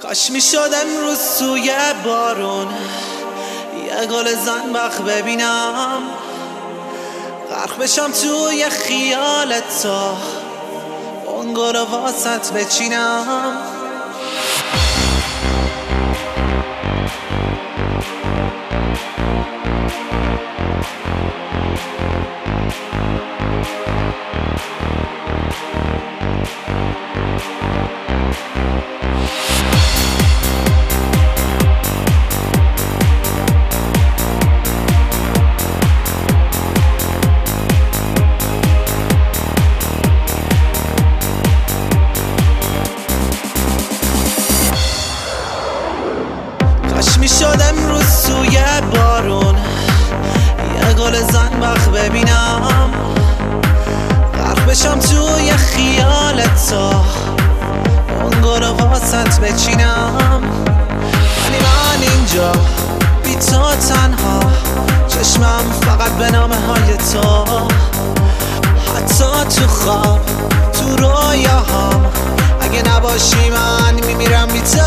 کاش میشد امروز توی بارون یه گل زنبق ببینم، غرق بشم توی خیالت تا اون گل واسط بچینم. کاش میشد امروز توی بارون یه گل زنبق ببینم، غرق بشم توی خیالت تا اون گل واسط بچینم. ولی من اینجا بی تو تنها، چشمم فقط به نامه های تو، حتی تو خواب تو رویاهام اگه نباشی من میمیرم بی تو.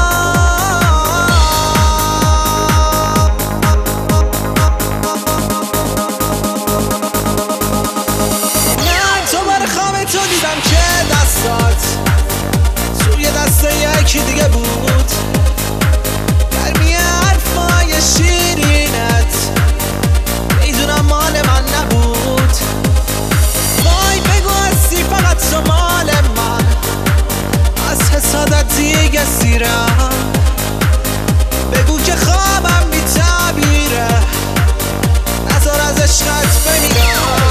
توی دست یکی دیگه بود، گرمی حرفای شیرینت میدونم مال من نبود. وای بگو هستی فقط تو مال من، از حسادت دیگه سیرم. بگو که خوابم بی تعبیره، نذار از عشقت بمیرم.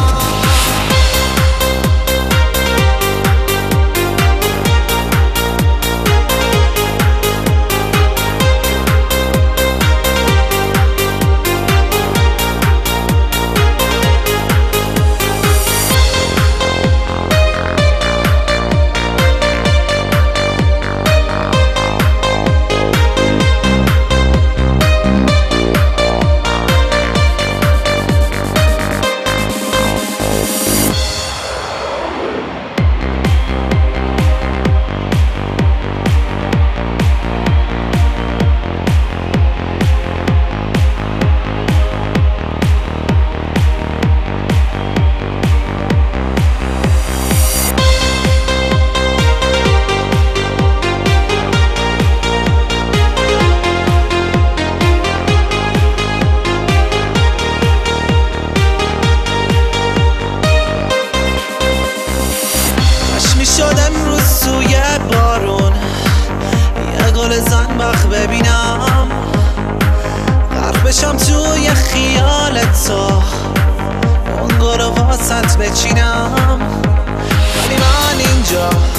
میشد امروز توی بارون یه گل زنبق ببینم، غرق بشم توی خیالت تا اون گل واسط بچینم. ولی من اینجا